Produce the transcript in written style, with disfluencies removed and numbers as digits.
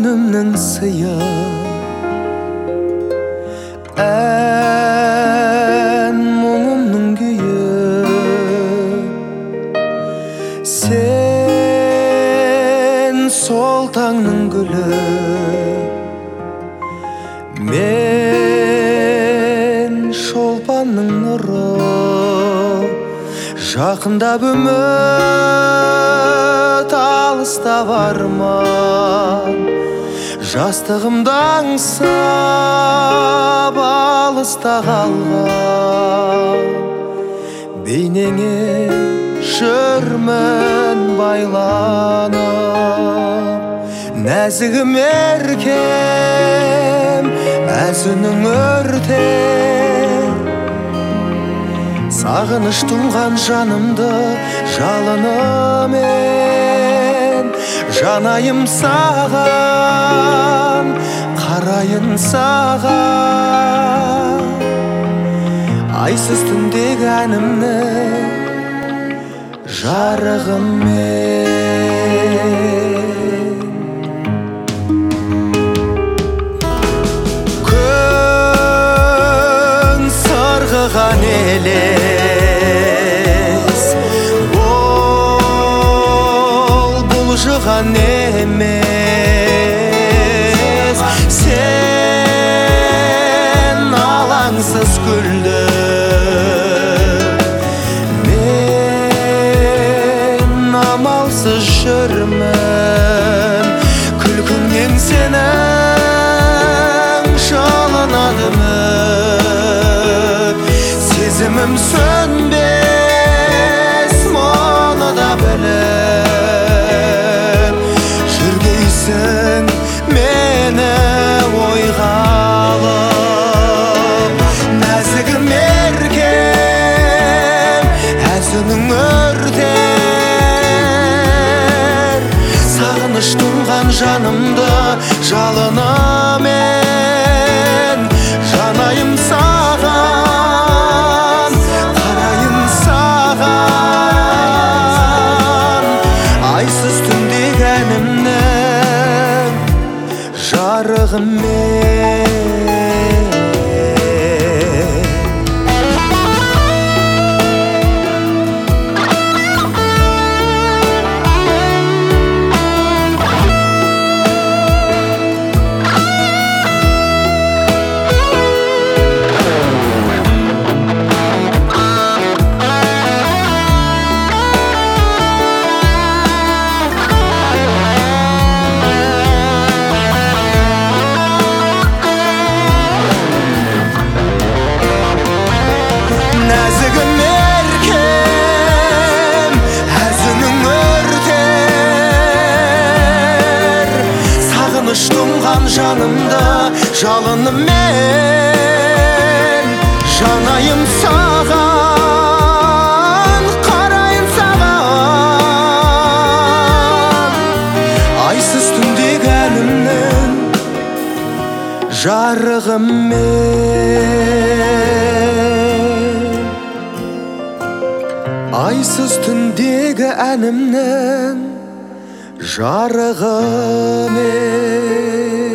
күнімнің сыйы, ән мұңымның күйі. Сен сол таңның гүлі, мен шолпанның нұры. Жақындап үміт, алыстап арман, жастығымды аңсап алыста қалған. Бейнеңе жүрмін байланып, нәзігім еркем, әзінің өртер. Сағыныш тұнған жанымды жалынымен жанайым саған, қарайын саған. Айсыз түндегі әнімнің жарығымен. Күн сырғыған елес, ол бұлжыған емес. Сен алаңсыз күлдің, мен амалсыз жүрмін. Күлкіңнен сенің жалынады үміт, сезімім сөнбес, мұны да біліп. Жүргейсің мені ойға алып, нәзігім еркем, әзінің өртер. Сағыныш тұнған жанымды жалынымен жанайым саған, қарайын саған. Айсыз түндегі әнімнің жарығымен. Нәзігім еркем, әзінің өртер. Сағыныш тұнған жанымды жалынымен жанайым саған, қарайын саған. Айсыз түндегі әнімнің жарығымен. Айсыз түндегі әнімнің жарығымен.